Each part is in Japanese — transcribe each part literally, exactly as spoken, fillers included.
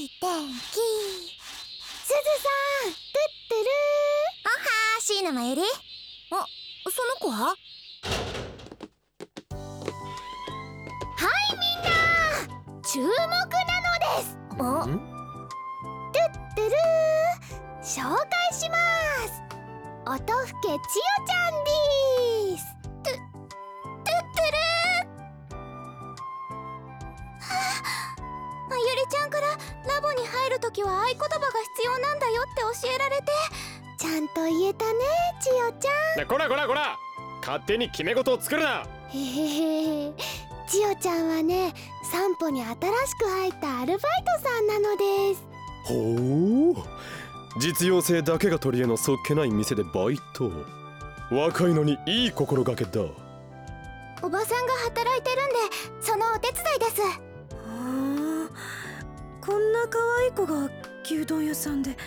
天気。すずさん、トゥットゥルー。おはー、椎名まゆり。あ、その子は？はいみんな、注目なのです。あ、トゥットゥルー、紹介します。音更千代ちゃんでーす。トゥトゥットゥルー。はあ、まゆりちゃんからラボに入るときは合言葉が必要なんだよって教えられて、ちゃんと言えたね、千代ちゃん。 こらこらこら、勝手に決め事を作るな。 へへへ、千代ちゃんはね、散歩に新しく入ったアルバイトさんなのです。 ほう、実用性だけが取り柄のそっけない店でバイト。若いのにいい心がけだ。 おばさんが働いてるんで、そのお手伝いです。 はあ、こんな可愛い子が牛丼屋さんで。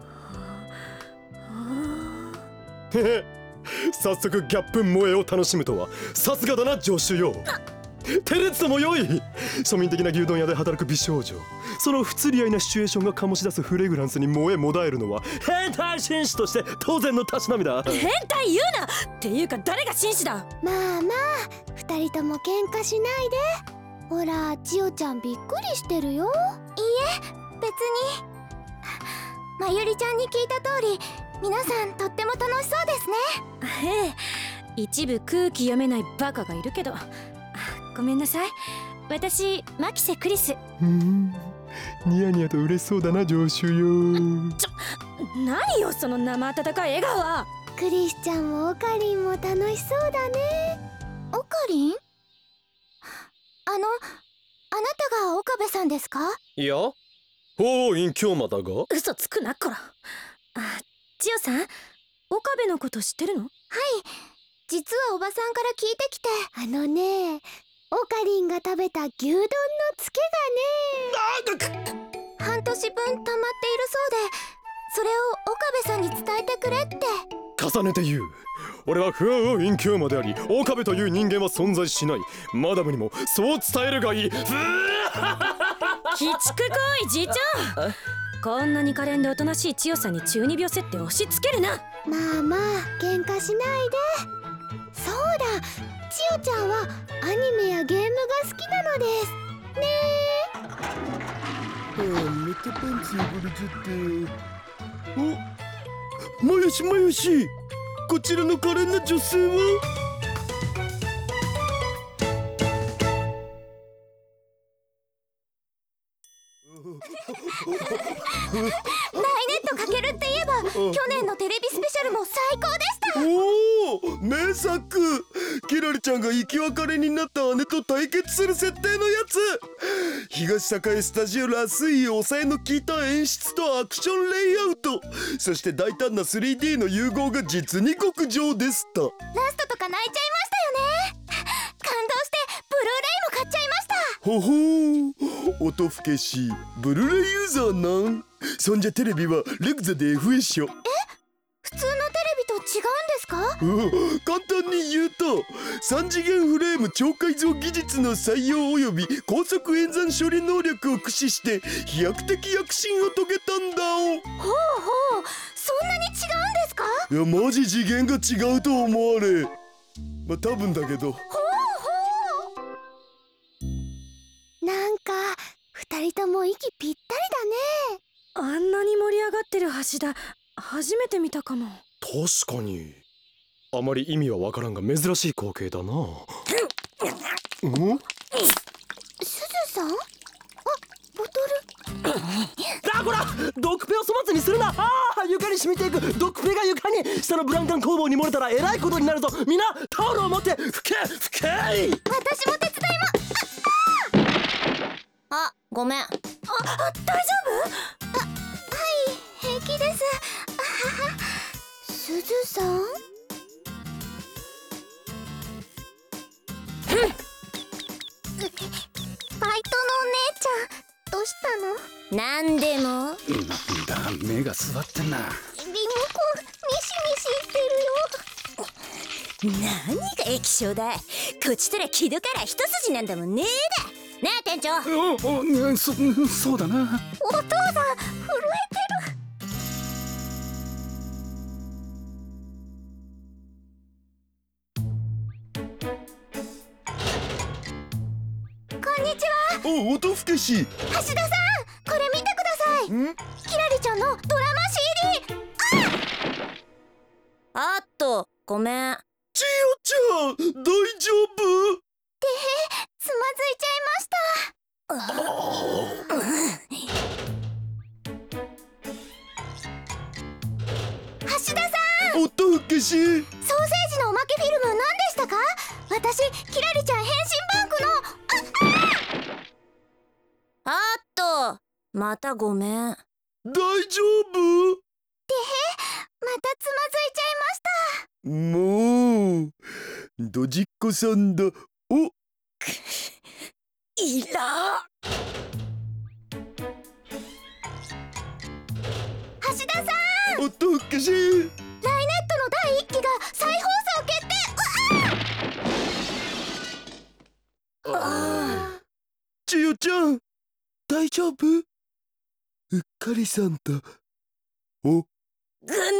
へへ、早速ギャップ萌えを楽しむとはさすがだな、助手よ。照れつもよい。庶民的な牛丼屋で働く美少女、その不釣り合いなシチュエーションが醸し出すフレグランスに萌えもだえるのは変態紳士として当然のたしなみだ。 変態言うなっていうか、誰が紳士だ。 まあまあ、二人とも喧嘩しないで。ほら、千代ちゃんびっくりしてるよ。いいえ、別に。まゆりちゃんに聞いた通り、皆さんとっても楽しそうですね。 ええ、一部空気読めないバカがいるけど。ごめんなさい、私牧瀬クリス。 うん、ニヤニヤと嬉しそうだな、助手よ。 ちょ、何よその生温かい笑顔は。 クリスちゃんもオカリンも楽しそうだね。オカリン？あの、あなたが岡部さんですか？ いや、おー、隠居魔だが。 嘘つくなこら。あ、千代さん、岡部のこと知ってるの？はい、 実はおばさんから聞いてきて。あのね、オカリンが食べた牛丼のツケがね、半年分溜まっているそうで、それを岡部さんに伝えてくれって。 重ねて言う。俺は不安を隠居魔であり、岡部という人間は存在しない。マダムにもそう伝えるがいい。 鬼畜行為、じいちゃん。こんなに可憐でおとなしい千代さんに中二病設定押し付けるな。 まあまあ、喧嘩しないで。そうだ、千代ちゃんはアニメやゲームが好きなのですねえ。 ああ、メタパンツ汚れちゃって。お、もよしもよし、こちらの可憐な女性は？ 大ネットかけるって言えば、去年のテレビスペシャルも最高でした。 おお、名作。キラリちゃんが生き別れになった姉と対決する設定のやつ。東栄スタジオらしい抑えの効いた演出とアクションレイアウト、そして大胆な スリーディー の融合が実に極上でした。 ラストとか泣いちゃいましたよね。感動してブルーレイも買っちゃいました。 ほほー、音ふけしブルーレイユーザーなん。そんじゃテレビはレグザで エフエッショ。え、 普通のテレビと違うんですか？ うん、簡単に言うとさん次元フレーム超改造技術の採用および高速演算処理能力を駆使して飛躍的躍進を遂げたんだお。 ほうほう、そんなに違うんですか？ いや、マジ次元が違うと思われ。まあ多分だけど。ほうほう、なんか二人とも息ぴったりだね。 あんなに盛り上がってる橋田、初めて見たかも。 確かに。あまり意味はわからんが珍しい光景だな。うん？ すずさん？あ、ボトル。 あ、こら、毒ペを粗末にするな。ああ、床に染みていく毒ペが床に。下のブランカン工房に漏れたらえらいことになるぞ。みんなタオルを持って拭け拭け。 私も手伝いま。あ、ごめん。あ、あ、大丈夫？あ、はい、平気です。あはは。すずさん？バイトのお姉ちゃん、どうしたの？なんでも。 なんだ、目が座ってんな。 リモコンミシミシしてるよ。 何が液晶だ。こっちとら木戸から一筋なんだもんねーだ。ねえ店長。 おお、そそうだな。 お父さん震えてる。こんにちは。 お、音ふけし。 橋田さん、これ見てください。 ん？ キラリちゃんのドラマ シーディー。 あっとごめん。 ちよちゃん、大丈夫？ つまずいちゃいました。橋田さん、 音ふけし。 ソーセージのおまけフィルム何でしたか？私、キラリちゃん変身バンクのあっとまたごめん。 大丈夫？ てへ、またつまずいちゃいました。 もうドジっ子さんだ。おいら橋田さん、 音ふけし。 ライネットのだいいっきが再放送決定。うわちよちゃん、大丈夫？うっかりさんだ。お、 ぐぬぬ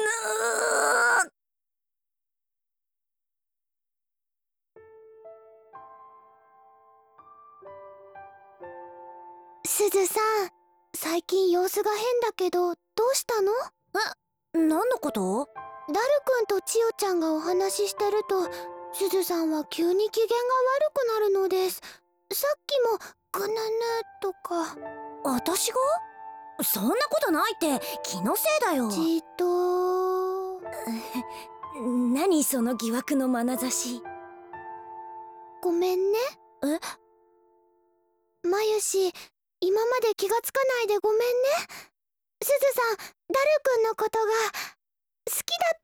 すずさん、最近様子が変だけど、どうしたの？ 何のこと？ ダルくんと千代ちゃんがお話ししてると、すずさんは急に機嫌が悪くなるのです。さっきもぐぬぬとか。 私が？そんなことないって気のせいだよ。 じっと何その疑惑の眼差し。 ごめんね。 え？ まゆし、今まで気がつかないでごめんね。すずさん、ダルくんのことが好きだ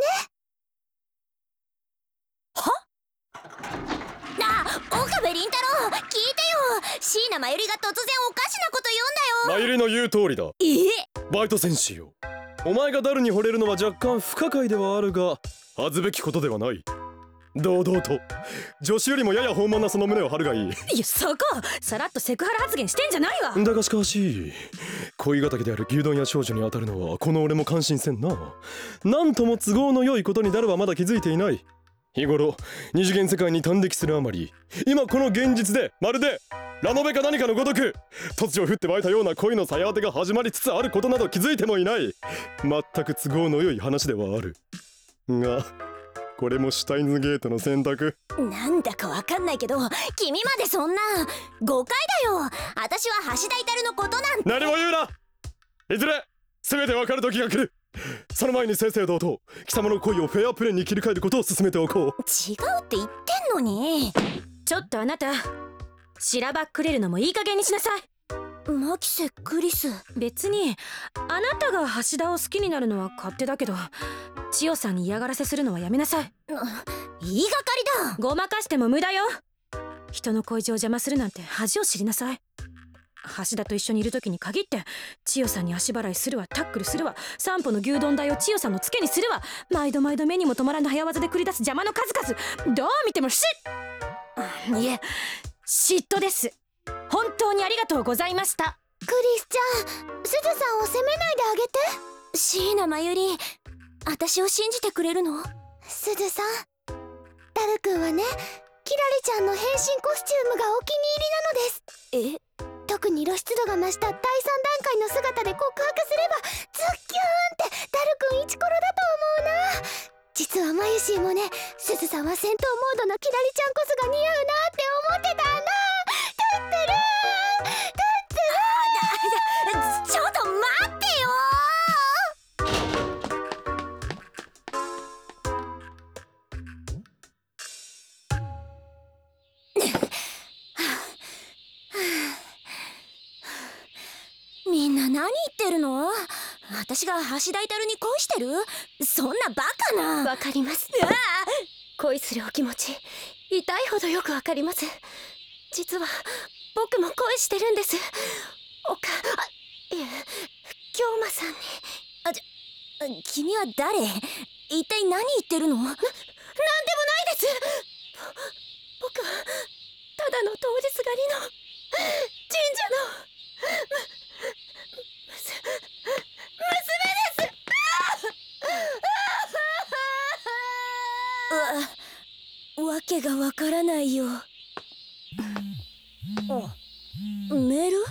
ったんだね。 は？なあ、岡部倫太郎、聞いてよ。椎名真由里が突然おかしなこと言うんだよ。 マユリの言う通りだ。 え？ バイト戦士よ、お前がダルに惚れるのは若干不可解ではあるが、恥ずべきことではない。堂々と女子よりもやや豊満なその胸を張るがいい。 いや、そこさらっとセクハラ発言してんじゃないわ。 だがしかし恋敵である牛丼屋少女に当たるのはこの俺も感心せんな。なんとも都合の良いことにダルはまだ気づいていない。日頃二次元世界に端的するあまり、今この現実でまるでラノベか何かのごとく突如降って湧いたような恋の鞘当てが始まりつつあることなど気づいてもいない。全く都合の良い話ではあるが、これもシュタインズゲートの選択。 なんだかわかんないけど、君までそんな誤解だよ。私は橋田至のことなんて。 何も言うな。いずれ全てわかる時が来る。その前に正々堂々貴様の恋をフェアプレーに切り替えることを進めておこう。 違うって言ってんのに。 ちょっとあなた、しらばっくれるのもいい加減にしなさい。 マキセ・クリス。 別にあなたが橋田を好きになるのは勝手だけど、千代さんに嫌がらせするのはやめなさい。 言いがかりだ。 ごまかしても無駄よ。人の恋路を邪魔するなんて恥を知りなさい。橋田と一緒にいる時に限って千代さんに足払いするわ、タックルするわ、散歩の牛丼代を千代さんのツケにするわ、毎度毎度目にも止まらぬ早技で繰り出す邪魔の数々、どう見てもしっいえ嫉妬です。本当にありがとうございました。 クリスちゃん、すずさんを責めないであげて。 椎名真由里、私を信じてくれるの？ すずさん、ダルくんはね、キラリちゃんの変身コスチュームがお気に入りなのです。 え？ 特に露出度が増しただいさん段階の姿で告白すればズッキューンってダルくんイチコロだと思うな。実はマユシーもね、すずさんは戦闘モードのキラリちゃんこそが似合うなって思ってたんだ。トゥットゥルーン、トゥットゥルーン。 あ、ちょっと待ってよ。みんな何言ってるの？私が橋田至に恋してる？そんなバカな。 わかります。 ああ、 恋するお気持ち、痛いほどよくわかります。実は僕も恋してるんです。おか、あ、いえ、京馬さんに。 あ、じゃ、君は誰？一体何言ってるの？な、なんでもないです。ぼ僕はただの当日狩りの神社のけがわからないよ。メール？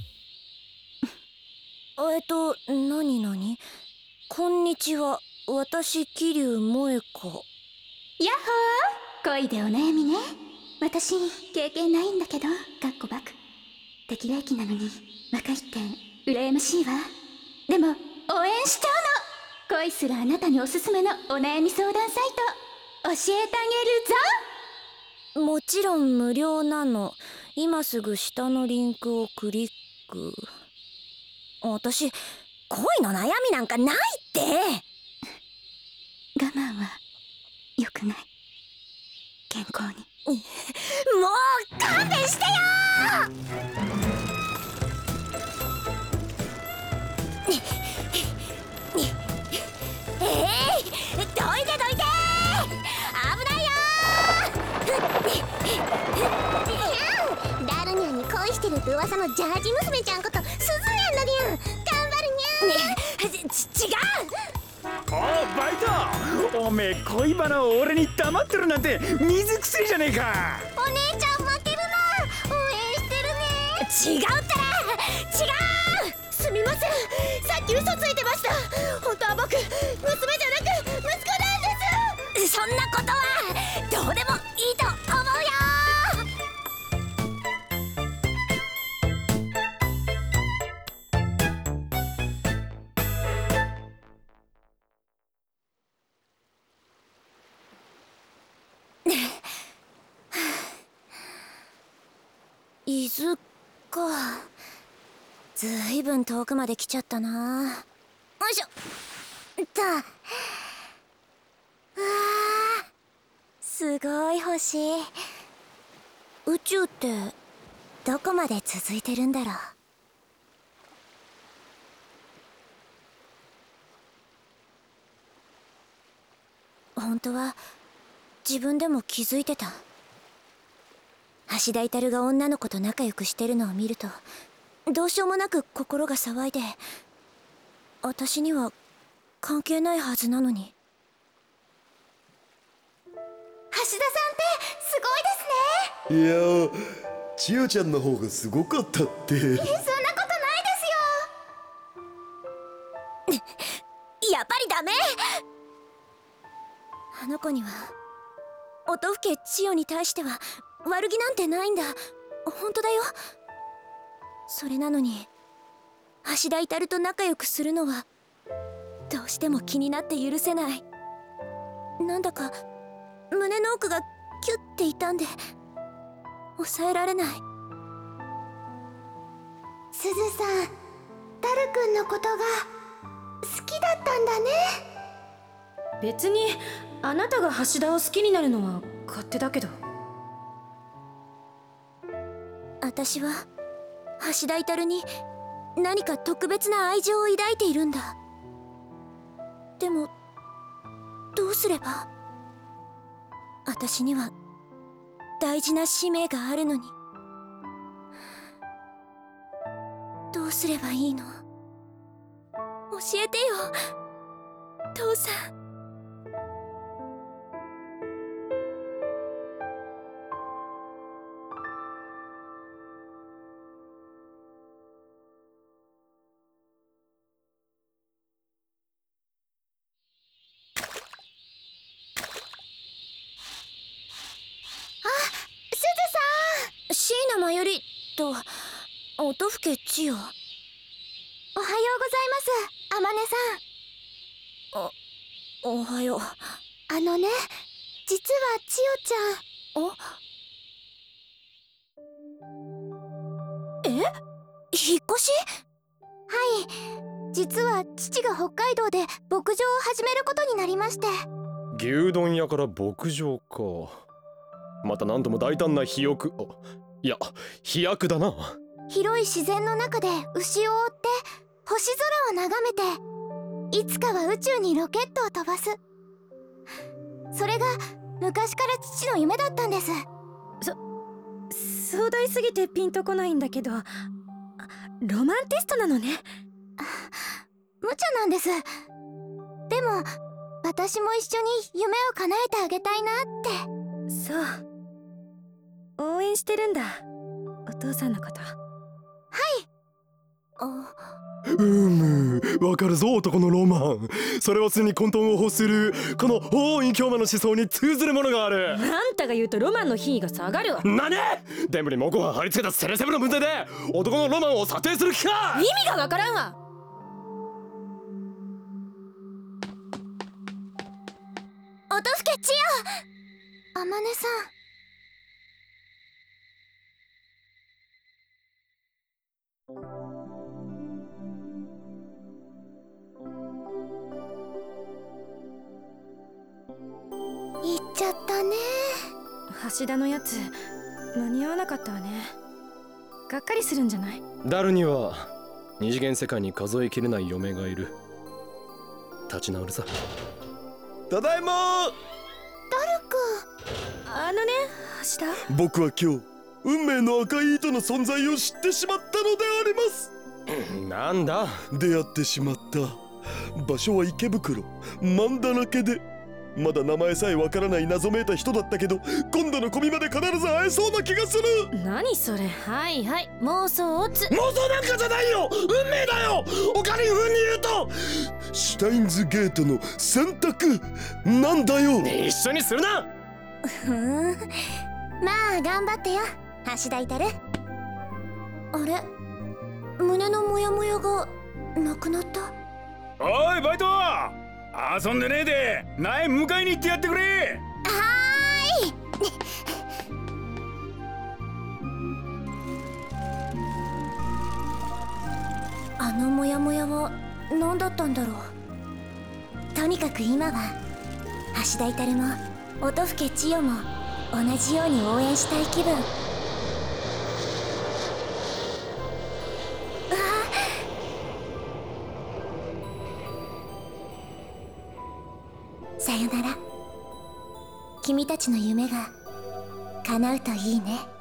えっと、なになに？こんにちは、私桐生萌子。 やっほー、恋でお悩みね。私経験ないんだけど、かっこバク。適齢期なのに若いって羨ましいわ。でも応援しちゃうの。恋するあなたにおすすめのお悩み相談サイト教えてあげるぞ。 もちろん無料なの。今すぐ下のリンクをクリック。私恋の悩みなんかないって。 我慢は良くない。健康に。 もう勘弁してよー。えー、どいてどいて、危ないよー。ダルニャンに恋してるって噂のジャージ娘ちゃんことスズヤンのりゃん、頑張るにゃん。 ね、ち、違う。 おいバイト、おめえ恋バナを俺に黙ってるなんて水くせえじゃねえか。 お姉ちゃん負けるな、応援してるね。 違うったら違う。すみません、さっき嘘ついてました。本当は僕娘じゃなく息子なんです。そんなことはどうでもいいと思うよ。伊豆か。ずいぶん遠くまで来ちゃったな。よいしょっと。うわー、すごい星。宇宙ってどこまで続いてるんだろう。本当は自分でも気づいてた。橋田至が女の子と仲良くしてるのを見るとどうしようもなく心が騒いで、私には関係ないはずなのに。 橋田さんってすごいですね。 いやー、千代ちゃんの方がすごかったって。 え、そんなことないですよ。 やっぱりダメ。あの子には音更千代に対しては悪気なんてないんだ。本当だよ。それなのに橋田至と仲良くするのはどうしても気になって許せない。なんだか胸の奥がキュッて痛んで抑えられない。 すずさん、ダルくんのことが好きだったんだね。 別にあなたが橋田を好きになるのは勝手だけど。 私は橋田至に何か特別な愛情を抱いているんだ。でもどうすれば。私には大事な使命があるのに。どうすればいいの？教えてよ、父さん。椎名真由里と音更千代。 おはようございます、あまねさん。 お、おはよう。 あのね、実は千代ちゃん。 お？え？引っ越し？ はい、実は父が北海道で牧場を始めることになりまして。 牛丼屋から牧場か。また何度も大胆な飛躍、いや飛躍だな。 広い自然の中で牛を追って星空を眺めて、いつかは宇宙にロケットを飛ばす。それが昔から父の夢だったんです。 そ壮大すぎてピンとこないんだけど、ロマンティストなのね。 無茶なんです。でも私も一緒に夢を叶えてあげたいなって。 そう応援してるんだお父さんのこと。 あ、 うむ、わかるぞ男のロマン。それは常に混沌を欲するこの王院京馬の思想に通ずるものがある。 あんたが言うとロマンの品位が下がるわ。 なにデブにモコが貼り付けたセレセブの分際で男のロマンを査定する気か。 意味がわからんわ。 音更千代、あまねさん。行っちゃったね。 橋田のやつ間に合わなかったわね。がっかりするんじゃない？ ダルには二次元世界に数えきれない嫁がいる。立ち直るさ。 ただいま。 ダルくあのね橋田、 僕は今日運命の赤い糸の存在を知ってしまったのであります。 なんだ。 出会ってしまった。場所は池袋、マンだらけでまだ名前さえわからない謎めいた人だったけど、今度の込みまで必ず会えそうな気がする。 何それ。はいはい妄想オツ。 妄想なんかじゃないよ、運命だよ。オカリン風に言うとシュタインズゲートの選択なんだよ。 一緒にするな。 ふん、まあ頑張ってよ橋田至。あれ、胸のモヤモヤがなくなった。 おいバイト、遊んでねえで苗迎えに行ってやってくれ。 はーい。あのモヤモヤは何だったんだろう。とにかく今は橋田至も音更千代も同じように応援したい気分。さよなら。君たちの夢が叶うといいね。